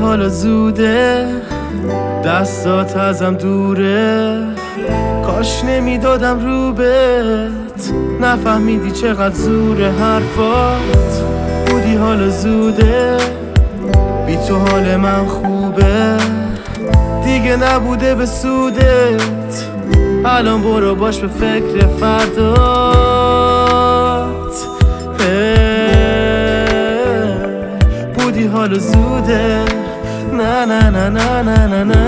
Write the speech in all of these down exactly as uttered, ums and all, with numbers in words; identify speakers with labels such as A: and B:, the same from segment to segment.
A: حالا زوده، دستات ازم دوره، کاش نمیدادم رو بهت، نفهمیدی چقدر زور حرفات. بودی حالا زوده، بی تو حال من خوبه، دیگه نبوده به سودت، الان برو باش به فکر فردات. بودی حالا زوده، نه نه نه نه نه نه نه،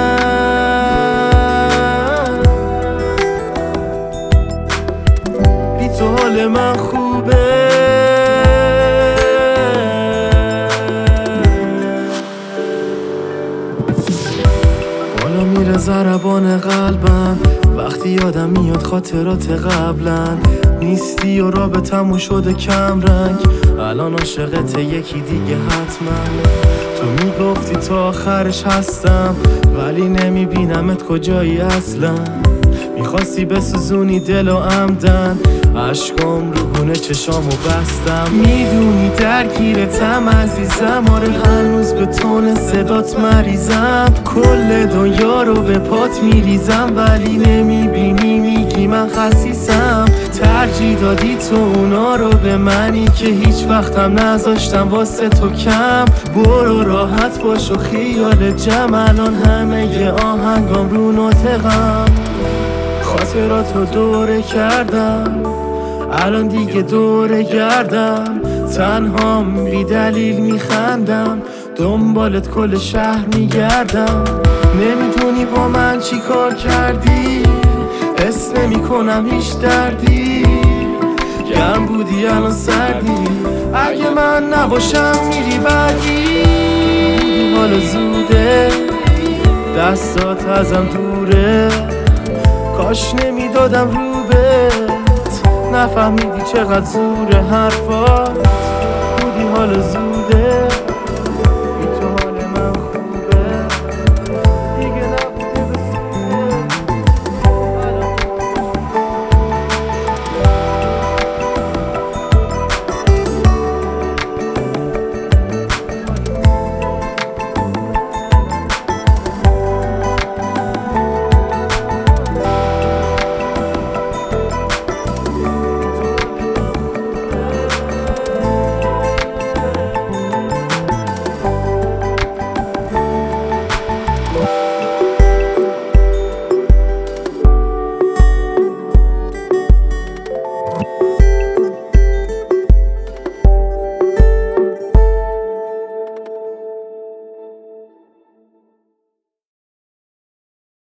A: بی تو حال من خوبه. بالا میره ضربان قلبم وقتی یادم میاد خاطرات قبلن، نیستی و رابطمون شده کم رنگ، الان عاشقت یکی دیگه حتما. تو میگفتی تا آخرش هستم ولی نمیبینمت کجایی اصلا، میخواستی بسوزونی دل و عمدن، عشقام رو گونه چشامو بستم. میدونی درگیرتم عزیزم، آره هنوز به تون صدات مریضم، کل دنیا رو به پات میریزم ولی نمیبینی، میگی من خسیسم. ترجیح دادی تو اونا رو به منی که هیچ وقتم نذاشتم واسه تو کم. برو راحت باش و خیال جمع، الان همه ی آهنگام رو ناطقم، خاطراتو دوره کردم، الان دیگه دوره گردم، تنهام بی دلیل میخندم، دنبالت کل شهر میگردم. نمیدونی با من چی کار کردی، حس نمی کنم هیچ دردی، گرم بودی الان سردی، اگه من نباشم میری بعدی. حالا زوده، دستات ازم دوره، کاش نمیدادم رو بهت، نفهمیدی چقدر زور حرفات. بودی حالا زوده.